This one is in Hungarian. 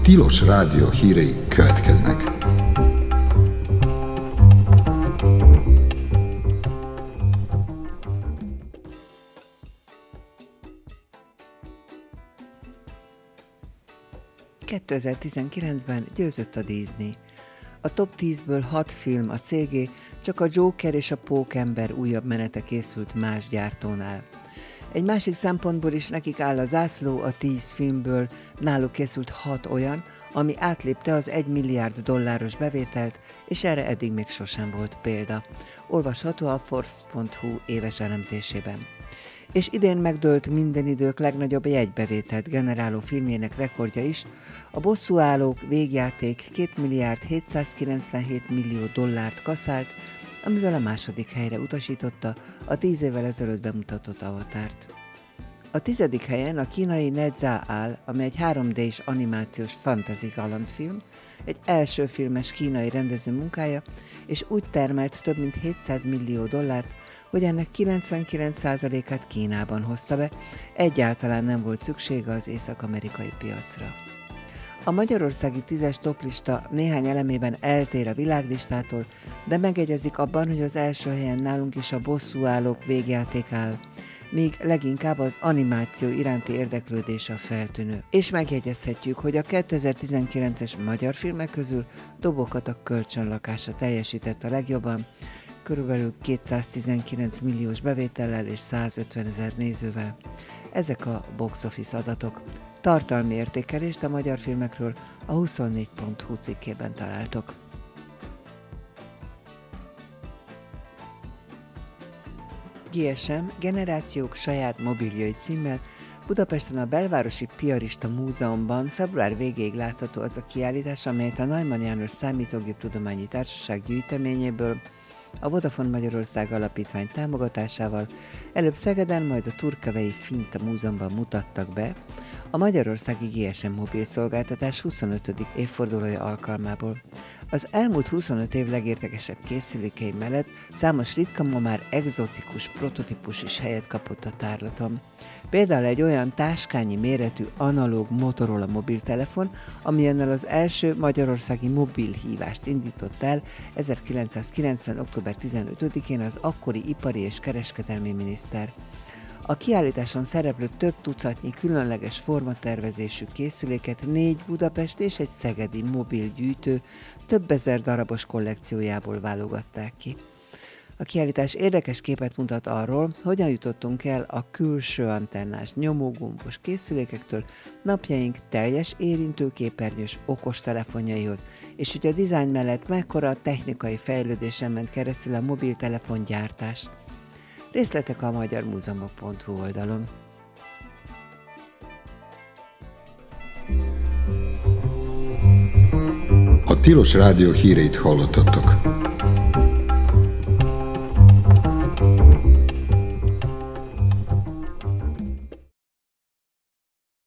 Tilos Rádió hírei következnek. ...2019-ben győzött a Disney. A top 10-ből 6 film a cégé, csak a Joker és a Pókember újabb menete készült más gyártónál. Egy másik szempontból is nekik áll a zászló, a 10 filmből náluk készült 6 olyan, ami átlépte az $1 milliárd bevételt, és erre eddig még sosem volt példa. Olvasható a Forbes.hu éves elemzésében. És idén megdőlt minden idők legnagyobb jegybevételt generáló filmjének rekordja is, a Bosszúállók végjáték $2,797 millió kaszált, amivel a második helyre utasította a 10 évvel ezelőtt bemutatott Avatart. A 10. helyen a kínai Nezha áll, amely egy 3D-s animációs fantasy kalandfilm, egy első filmes kínai rendező munkája, és úgy termelt több mint $700 millió, hogy ennek 99%-át Kínában hozta be, egyáltalán nem volt szüksége az észak-amerikai piacra. A magyarországi 10-es toplista néhány elemében eltér a világlistától, de megegyezik abban, hogy az első helyen nálunk is a Bosszúállók végjáték áll, míg leginkább az animáció iránti érdeklődés a feltűnő. És megjegyezhetjük, hogy a 2019-es magyar filmek közül Dobokat a kölcsönlakása teljesített a legjobban, körülbelül 219 milliós bevétellel és 150 000 nézővel. Ezek a box office adatok. Tartalmi értékelést a magyar filmekről a 24.hu cikkében találtok. GSM Generációk saját mobiljai címmel Budapesten a Belvárosi Piarista Múzeumban február végéig látható az a kiállítás, amelyet a Neumann János Számítógéptudományi Társaság gyűjteményéből a Vodafone Magyarország Alapítvány támogatásával előbb Szegeden, majd a Turkavei Finta Múzeumban mutattak be a magyarországi GSM mobilszolgáltatás 25. évfordulója alkalmából. Az elmúlt 25 év legértekesebb készülékei mellett számos ritka, ma már egzotikus prototípus is helyet kapott a tárlaton. Például egy olyan táskányi méretű analóg Motorola mobiltelefon, amilyennel az első magyarországi mobilhívást indított el 1990. október 15-én az akkori ipari és kereskedelmi miniszter. A kiállításon szereplő több tucatnyi különleges formatervezésű készüléket 4 budapesti és egy szegedi mobilgyűjtő több ezer darabos kollekciójából válogatták ki. A kiállítás érdekes képet mutat arról, hogyan jutottunk el a külső antennás nyomógombos készülékektől napjaink teljes érintőképernyős okostelefonjaihoz, és hogy a dizájn mellett mekkora technikai fejlődésen ment keresztül a mobiltelefongyártás. Részletek a magyarmúzeumok.hu oldalon. A Tilos Rádió híreit hallottatok.